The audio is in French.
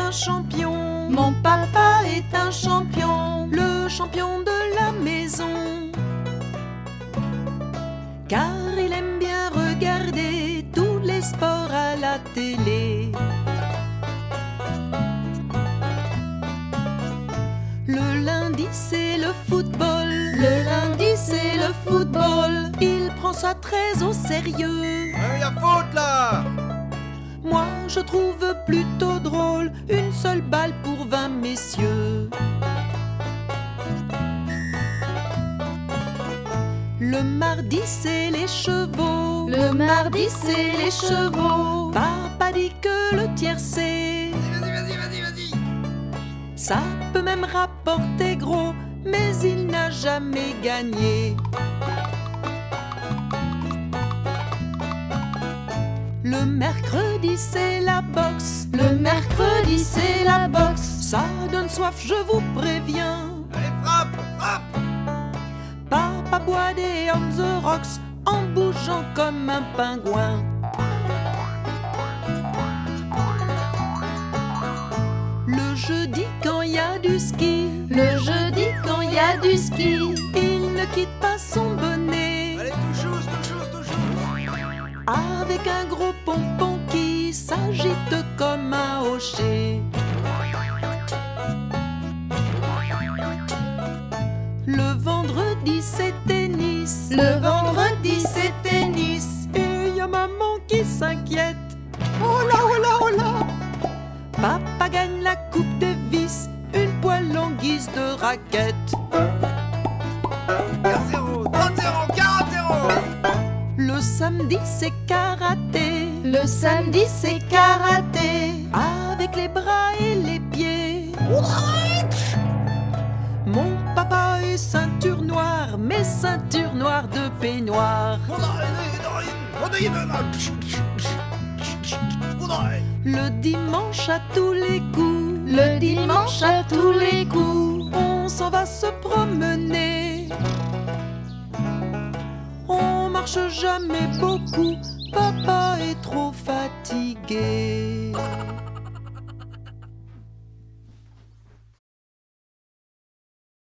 un champion. Mon papa est un champion, le champion de la maison. Car il aime bien regarder tous les sports à la télé. Le lundi c'est le football, le lundi c'est le football. Il prend ça très au sérieux. Il y a faute là! Moi je trouve plutôt drôle une seule balle pour 20 messieurs. Le mardi c'est les chevaux, le mardi c'est les chevaux. Papa dit que le tiercé, Vas-y. ça peut même rapporter gros, mais il n'a jamais gagné. Le mercredi c'est la boxe, le mercredi c'est la boxe. Ça donne soif, je vous préviens. Allez, frappe! Papa boit des on the rocks en bougeant comme un pingouin. Le jeudi quand il y a du ski, le jeudi quand il y a du ski, il ne quitte pas son bonnet. Allez, tout chose! Avec un gros pompon qui s'agite comme un hocher. Le vendredi c'est tennis, le vendredi c'est tennis. Et y a maman qui s'inquiète. Oh là! Papa gagne la coupe Davis, une poêle en guise de raquette. 15-0, 30-0, 40-0! Le samedi c'est karaté, le samedi c'est karaté. Avec les bras et les pieds. Mon papa est ceinture noire, mais ceinture noire de peignoir. Le dimanche à tous les coups, le dimanche à tous les coups, on s'en va se promener. On marche jamais beaucoup, papa est trop fatigué.